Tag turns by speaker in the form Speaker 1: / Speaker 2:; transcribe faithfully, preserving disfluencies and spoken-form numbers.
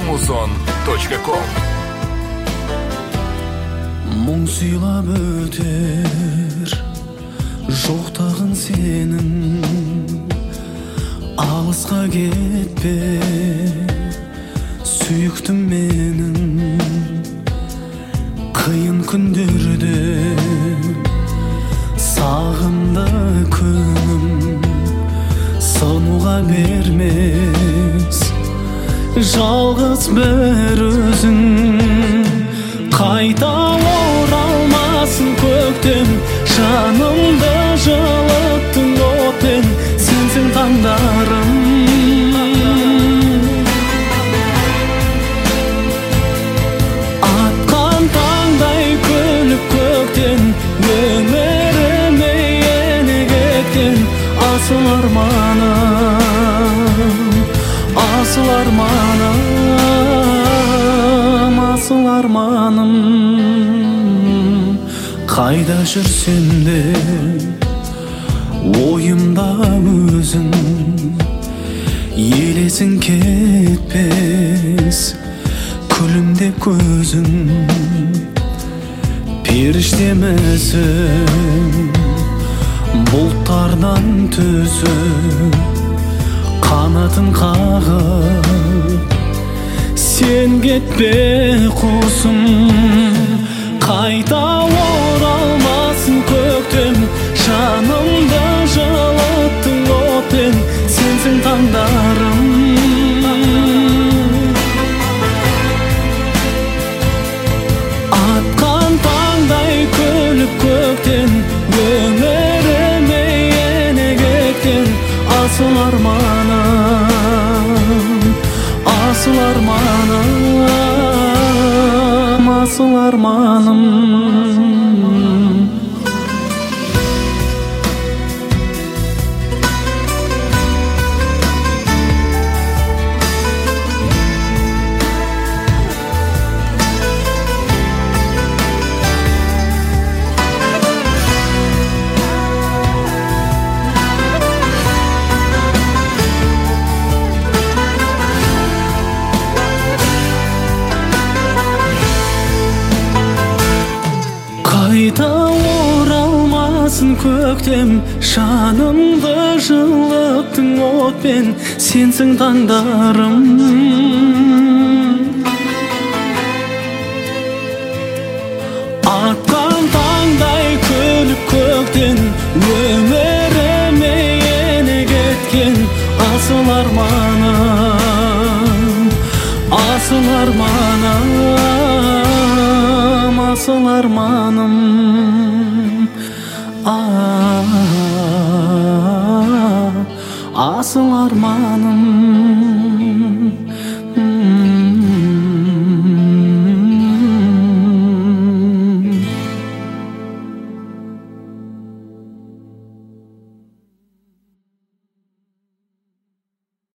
Speaker 1: музон точка ком.
Speaker 2: Мұң сыйлап өтер жоқтағын сенің, алысқа кетпе сүйіктім менің. Қиын күндерде сағынды күнім, сануға бермес жалғыз бір өзің. Қайта оралмасын көктем, жанымды жылыттың отпен, сенсің таңдарым. Атқан таңдай күліп көктен, өміріме ене кеткен асыл арманым, асыл арманым, асыл арманым. Қайда жүрсем де ойымда өзің, елесің кетпес күлімдеп көзің. Періштемісің бұлттардан түсіп, қанатын қағып, сен кетпе құсым. Қайта оралмасын көктем, жанымды жылыттың отпен, сенсің таңдарым. Атқан таңдай күліп көктен, өміріме ене кеткен асыл арманым, асыл арманым, асыл арманым. Қайта оралмасын көктем, жанымды жылыттың отпен, сенсің таңдарым. Атқан таңдай күліп көктен, өміріме ене кеткен асыл арманым, асыл арманым, асыл арманым. Асыл арманым.